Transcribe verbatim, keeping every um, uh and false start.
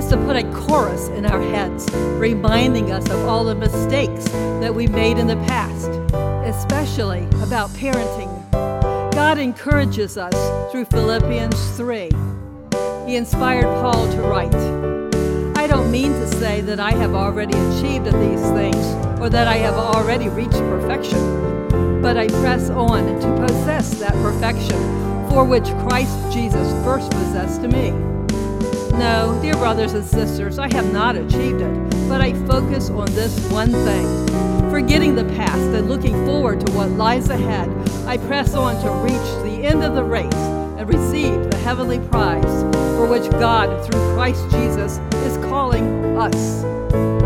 to put a chorus in our heads, reminding us of all the mistakes that we made in the past, especially about parenting. God encourages us through Philippians three. He inspired Paul to write, "I don't mean to say that I have already achieved these things or that I have already reached perfection, but I press on to possess that perfection for which Christ Jesus first possessed me. No, dear brothers and sisters, I have not achieved it, but I focus on this one thing. Forgetting the past and looking forward to what lies ahead, I press on to reach the end of the race and receive the heavenly prize for which God, through Christ Jesus, is calling us."